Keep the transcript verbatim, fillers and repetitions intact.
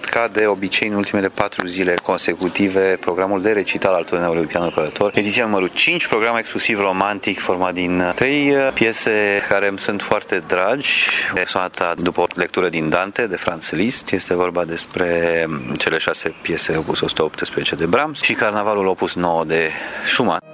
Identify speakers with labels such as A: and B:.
A: ca de obicei în ultimele patru zile consecutive programul de recital al turneului Pianul Călător. Ediția numărul cinci, program exclusiv romantic format din trei piese care îmi sunt foarte dragi. Sonata după o lectură din Dante de Franz Liszt, este vorba despre cele șase piese opus o sută optsprezece de Brahms, și Carnavalul opus nouă de Schumann.